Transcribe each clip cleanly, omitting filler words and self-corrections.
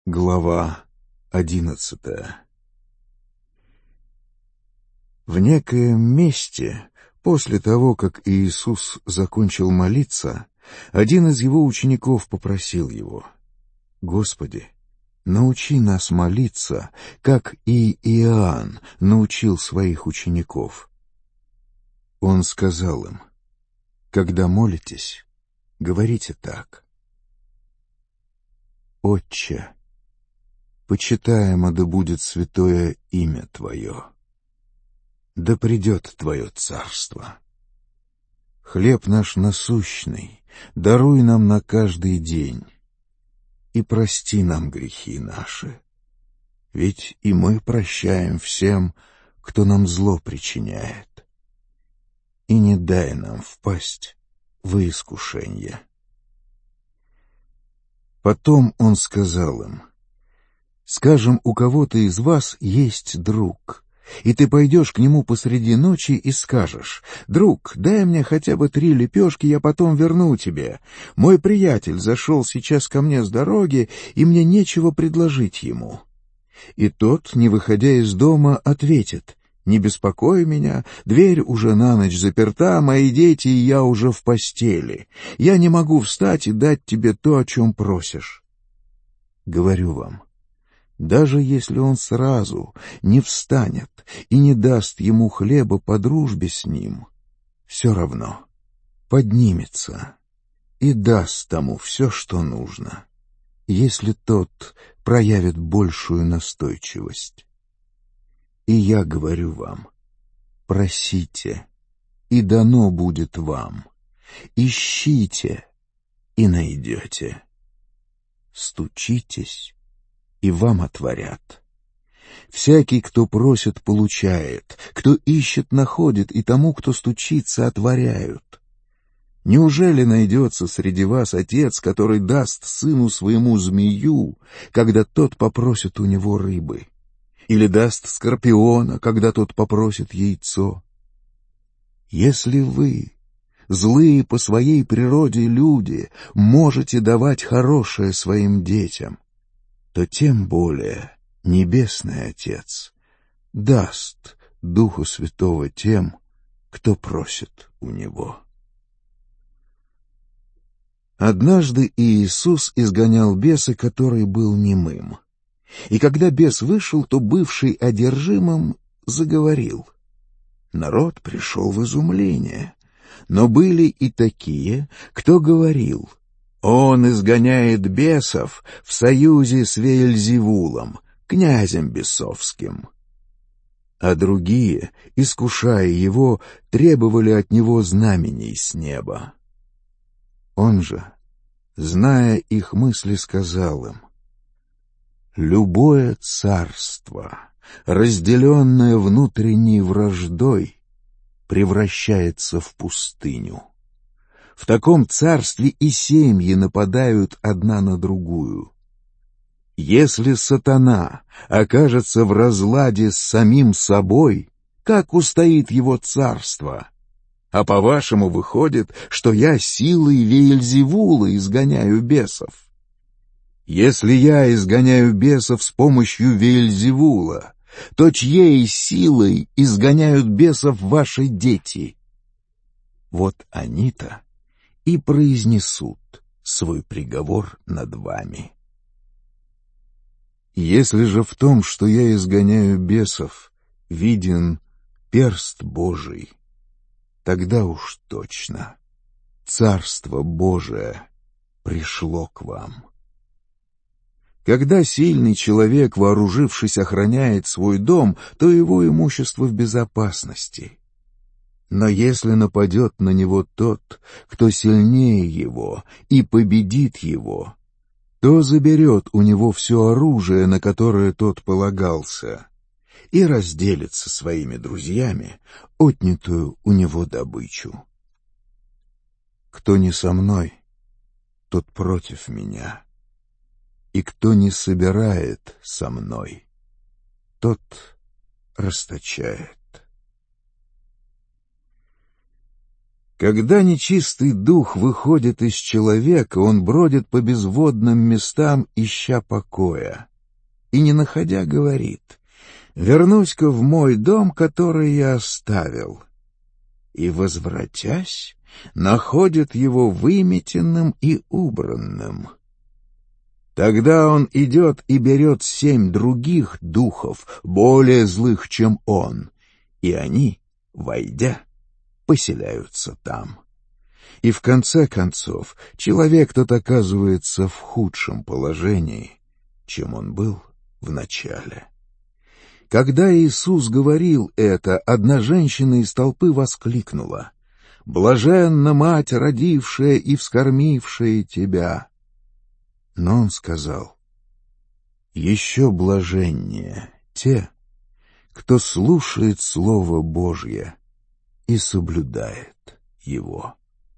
Глава 11. В некоем месте, после того, как Иисус закончил молиться, один из его учеников попросил его: «Господи, научи нас молиться, как и Иоанн научил своих учеников». Он сказал им: «Когда молитесь, говорите так: Отче, почитаемо да будет святое имя Твое, да придет Твое царство. Хлеб наш насущный даруй нам на каждый день, и прости нам грехи наши, ведь и мы прощаем всем, кто нам зло причиняет. И не дай нам впасть во искушение». Потом он сказал им: «Скажем, у кого-то из вас есть друг, и ты пойдешь к нему посреди ночи и скажешь: «Друг, дай мне хотя бы 3 лепешки, я потом верну тебе. Мой приятель зашел сейчас ко мне с дороги, и мне нечего предложить ему». И тот, не выходя из дома, ответит: «Не беспокой меня, дверь уже на ночь заперта, мои дети и я уже в постели. Я не могу встать и дать тебе то, о чем просишь». Говорю вам, даже если он сразу не встанет и не даст ему хлеба по дружбе с ним, все равно поднимется и даст тому все, что нужно, если тот проявит большую настойчивость. И я говорю вам: просите, и дано будет вам, ищите, и найдете, стучитесь, и вам отворят. Всякий, кто просит, получает, кто ищет, находит, и тому, кто стучится, отворяют. Неужели найдется среди вас отец, который даст сыну своему змею, когда тот попросит у него рыбы? Или даст скорпиона, когда тот попросит яйцо? Если вы, злые по своей природе люди, можете давать хорошее своим детям, то тем более Небесный Отец даст Духу Святого тем, кто просит у Него. Однажды Иисус изгонял беса, который был немым. И когда бес вышел, то бывший одержимым заговорил. Народ пришел в изумление, но были и такие, кто говорил: «Он изгоняет бесов в союзе с Веельзевулом, князем бесовским». А другие, искушая его, требовали от него знамений с неба. Он же, зная их мысли, сказал им: «Любое царство, разделенное внутренней враждой, превращается в пустыню. В таком царстве и семьи нападают одна на другую. Если сатана окажется в разладе с самим собой, как устоит его царство? А по-вашему, выходит, что я силой Веельзевула изгоняю бесов? Если я изгоняю бесов с помощью Веельзевула, то чьей силой изгоняют бесов ваши дети? Вот они-то и произнесут свой приговор над вами. Если же в том, что я изгоняю бесов, виден перст Божий, тогда уж точно Царство Божие пришло к вам. Когда сильный человек, вооружившись, охраняет свой дом, то его имущество в безопасности. Но если нападет на него тот, кто сильнее его, и победит его, то заберет у него все оружие, на которое тот полагался, и разделит со своими друзьями отнятую у него добычу. Кто не со мной, тот против меня, и кто не собирает со мной, тот расточает. Когда нечистый дух выходит из человека, он бродит по безводным местам, ища покоя, и, не находя, говорит: «Вернусь-ка в мой дом, который я оставил». И, возвратясь, находит его выметенным и убранным. Тогда он идет и берет 7 других духов, более злых, чем он, и они, войдя, поселяются там. И в конце концов человек тот оказывается в худшем положении, чем он был в начале. Когда Иисус говорил это, одна женщина из толпы воскликнула: «Блаженна мать, родившая и вскормившая тебя». Но он сказал: «Еще блаженнее те, кто слушает Слово Божье и соблюдает его».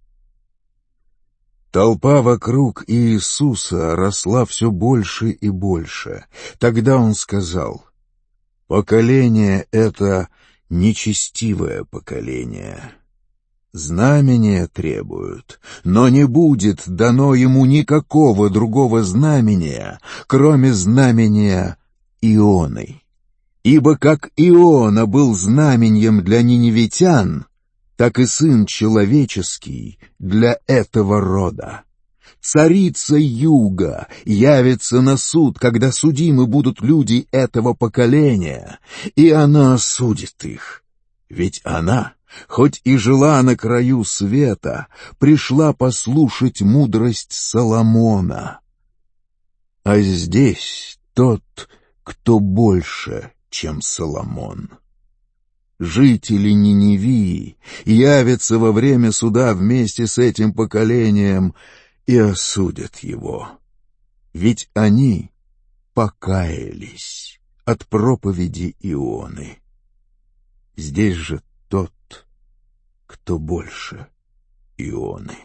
Толпа вокруг Иисуса росла все больше и больше. Тогда он сказал: «Поколение это нечестивое поколение. Знамения требуют, но не будет дано ему никакого другого знамения, кроме знамения Ионы. Ибо как Иона был знаменем для ниневитян, так и Сын Человеческий для этого рода. Царица Юга явится на суд, когда судимы будут люди этого поколения, и она осудит их. Ведь она, хоть и жила на краю света, пришла послушать мудрость Соломона. А здесь тот, кто больше, чем Соломон. Жители Ниневии явятся во время суда вместе с этим поколением и осудят его. Ведь они покаялись от проповеди Ионы. Здесь же тот, кто больше Ионы.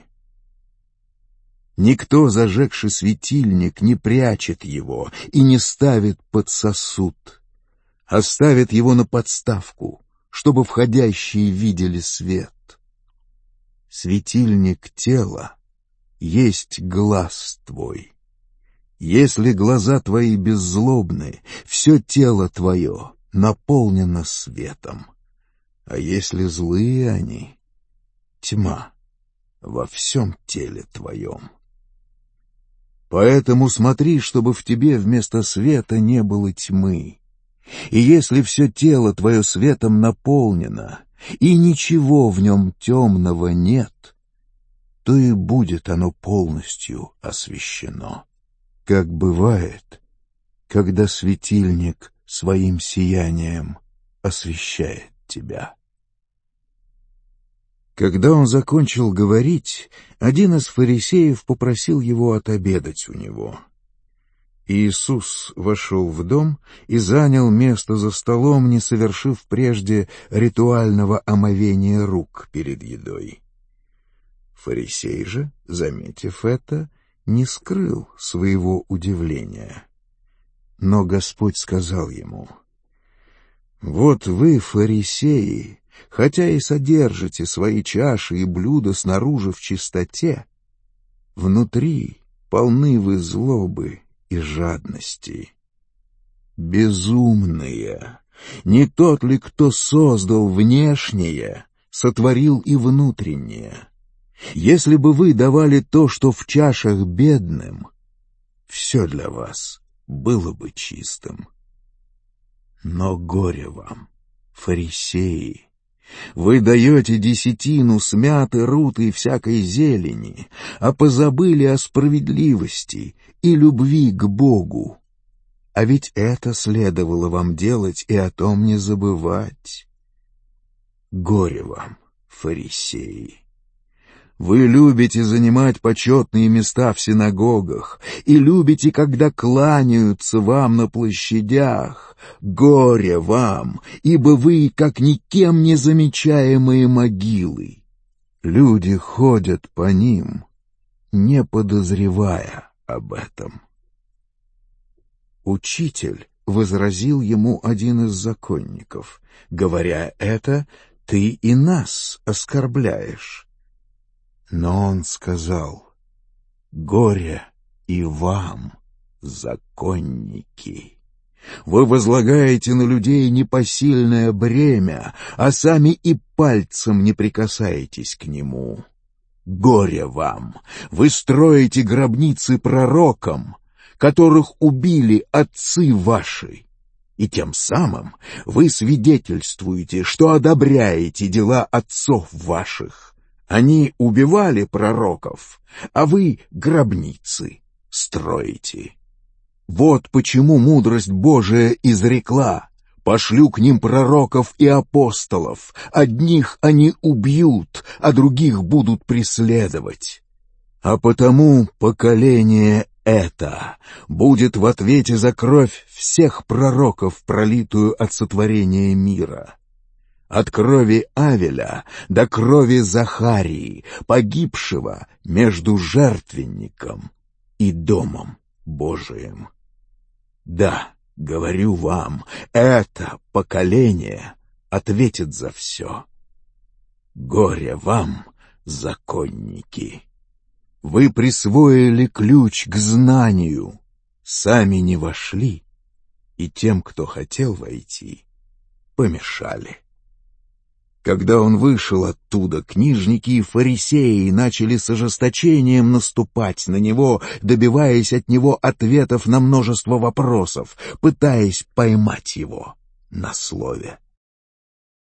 Никто, зажегший светильник, не прячет его и не ставит под сосуд, а ставит его на подставку, чтобы входящие видели свет. Светильник тела есть глаз твой. Если глаза твои беззлобны, все тело твое наполнено светом. А если злые они, тьма во всем теле твоем. Поэтому смотри, чтобы в тебе вместо света не было тьмы. И если все тело твое светом наполнено, и ничего в нем темного нет, то и будет оно полностью освещено. Как бывает, когда светильник своим сиянием освещает тебя. Когда он закончил говорить, один из фарисеев попросил его отобедать у него. Иисус вошел в дом и занял место за столом, не совершив прежде ритуального омовения рук перед едой. Фарисей же, заметив это, не скрыл своего удивления. Но Господь сказал ему: «Вот вы, фарисеи, хотя и содержите свои чаши и блюда снаружи в чистоте, внутри полны вы злобы и жадности. Безумные! Не тот ли, кто создал внешнее, сотворил и внутреннее? Если бы вы давали то, что в чашах бедным, все для вас было бы чистым. Но горе вам, фарисеи! Вы даете десятину с мяты, руты и всякой зелени, а позабыли о справедливости и любви к Богу. А ведь это следовало вам делать и о том не забывать. Горе вам, фарисеи! Вы любите занимать почетные места в синагогах и любите, когда кланяются вам на площадях. Горе вам, ибо вы, как никем не замечаемые могилы. Люди ходят по ним, не подозревая об этом. Учитель, — возразил ему один из законников, — говоря это, ты и нас оскорбляешь. Но он сказал: «Горе и вам, законники! Вы возлагаете на людей непосильное бремя, а сами и пальцем не прикасаетесь к нему. Горе вам! Вы строите гробницы пророкам, которых убили отцы ваши, и тем самым вы свидетельствуете, что одобряете дела отцов ваших. Они убивали пророков, а вы гробницы строите. Вот почему мудрость Божия изрекла: пошлю к ним пророков и апостолов, одних они убьют, а других будут преследовать. А потому поколение это будет в ответе за кровь всех пророков, пролитую от сотворения мира. От крови Авеля до крови Захарии, погибшего между жертвенником и домом Божиим. Да, говорю вам, это поколение ответит за все. Горе вам, законники! Вы присвоили ключ к знанию, сами не вошли, и тем, кто хотел войти, помешали. Когда он вышел оттуда, книжники и фарисеи начали с ожесточением наступать на него, добиваясь от него ответов на множество вопросов, пытаясь поймать его на слове.